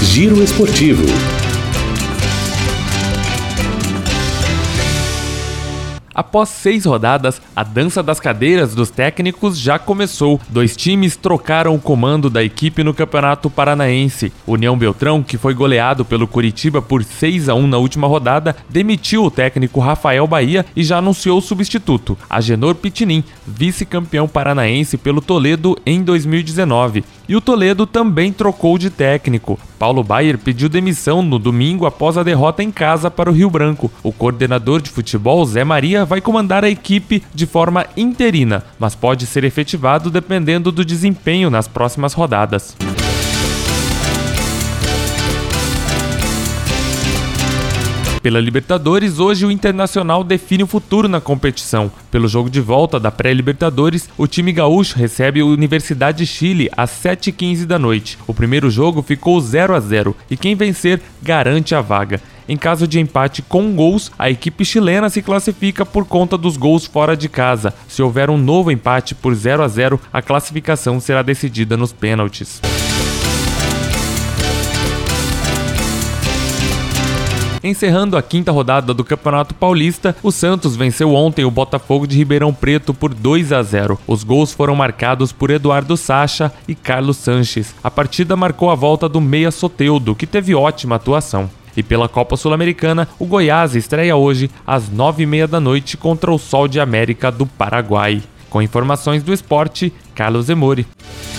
Giro Esportivo. Após 6 rodadas, a dança das cadeiras dos técnicos já começou. 2 times trocaram o comando da equipe no Campeonato Paranaense. União Beltrão, que foi goleado pelo Curitiba por 6-1 na última rodada, demitiu o técnico Rafael Bahia e já anunciou o substituto, Agenor Pitinin, vice-campeão paranaense pelo Toledo em 2019. E o Toledo também trocou de técnico. Paulo Baier pediu demissão no domingo após a derrota em casa para o Rio Branco. O coordenador de futebol, Zé Maria, vai comandar a equipe de forma interina, mas pode ser efetivado dependendo do desempenho nas próximas rodadas. Pela Libertadores, hoje o Internacional define o futuro na competição. Pelo jogo de volta da pré-Libertadores, o time gaúcho recebe a Universidade de Chile às 7h15 da noite. O primeiro jogo ficou 0-0 e quem vencer garante a vaga. Em caso de empate com gols, a equipe chilena se classifica por conta dos gols fora de casa. Se houver um novo empate por 0-0, a classificação será decidida nos pênaltis. Encerrando a 5ª rodada do Campeonato Paulista, o Santos venceu ontem o Botafogo de Ribeirão Preto por 2-0. Os gols foram marcados por Eduardo Sacha e Carlos Sanches. A partida marcou a volta do meia Soteldo, que teve ótima atuação. E pela Copa Sul-Americana, o Goiás estreia hoje às 9h30 da noite contra o Sol de América do Paraguai. Com informações do esporte, Carlos Emori.